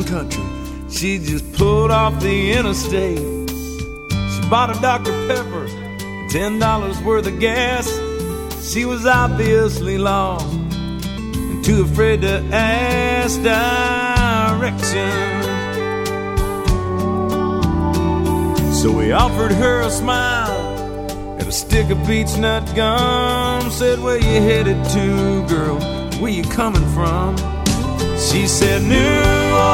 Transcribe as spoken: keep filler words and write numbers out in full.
country. She just pulled off the interstate. She bought a Doctor Pepper, ten dollars worth of gas. She was obviously lost and too afraid to ask directions. So we offered her a smile and a stick of beech nut gum. Said, where you headed to, girl? Where you coming from? She said, New